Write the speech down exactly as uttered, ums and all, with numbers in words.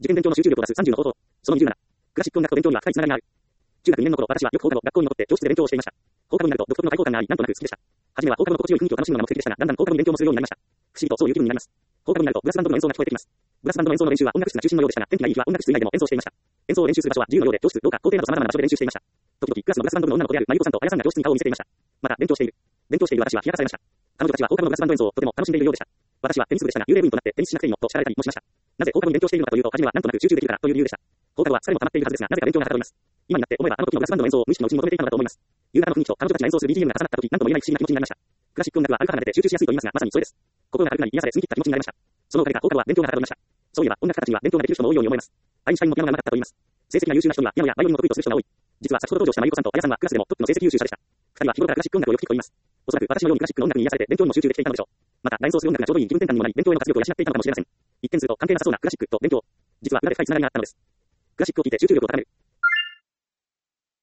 受験勉強の集中力を出すさんじゅうの方法。そのにじゅうなな。クラシック音楽と勉強には深いつながりがある。中学にねんの頃、私はよく放課後、学校に残って教室で勉強をしていました。放課後になると独特の開放感があり、なんとなく好きでした。はじめは放課後の心地よい雰囲気を楽しむのが目的でしたが、だんだん放課後に勉強もするようになりました。不思議とそういう気分になります。放課後になるとブラスバンドの演奏が聞こえてきます。ブラスバンドの演奏の練習は音楽室が中心のようでしたが、天気がいい日は音楽室以外でも演奏していました。演奏を練習する場所は自由のようで、教室、廊下、校庭など様々な場所で練習していました。時々クラスのブラスバンドの女の子であるマユコさんとアヤさんが教室に顔を見せていました。また、勉強している。勉強している私は冷やかされました。彼女たちは放課後のブラスバンド演奏をとても楽しんでいるようでした。私はテニス部でしたが、幽霊部員となってテニスしなくていいのと叱られたりもしました。なぜ放課後に勉強しているのかというと、初めはなんとなく集中できるからという理由でした。放課後は疲れも溜まっているはずですが、なぜか勉強がはかどります。今になって思えばあの時のブラスバンドの演奏を無意識のうちに求めていたのだと思います。夕方の雰囲気と彼女たちが演奏する ビージーエム が重なった時、なんとも言えない不思議な気持ちになりました。クラシック音楽は歩か離れて集中しやすいと言いますが、まさにそれです。心が軽くなり癒され澄み切った気持ちになりました。そのおかげか放課後は勉強がはかどりました。そういえば音楽家たちには勉強ができる人も多いように思えます。アインシュタインもピアノが上手かったと言います。成績が優秀な人にはピアノやバイオリンも得意とする人が多い。実は先ほど登場したマユコさんとアヤさんはクラスでもトップの成績優秀者でした。二人は日頃からクラシック音楽をよく聞くと言います。おそらく私のようにクラシックの音楽に癒されて勉強にも集中できていたのでしょう。また、演奏する音楽がちょうどいい気分転換にもなり、勉強への活力を養っていたのかもしれません。一見すると関係なさそうなクラシックと勉強。実は裏で深いつながりがあったのです。クラシックを聴いて集中力を高める。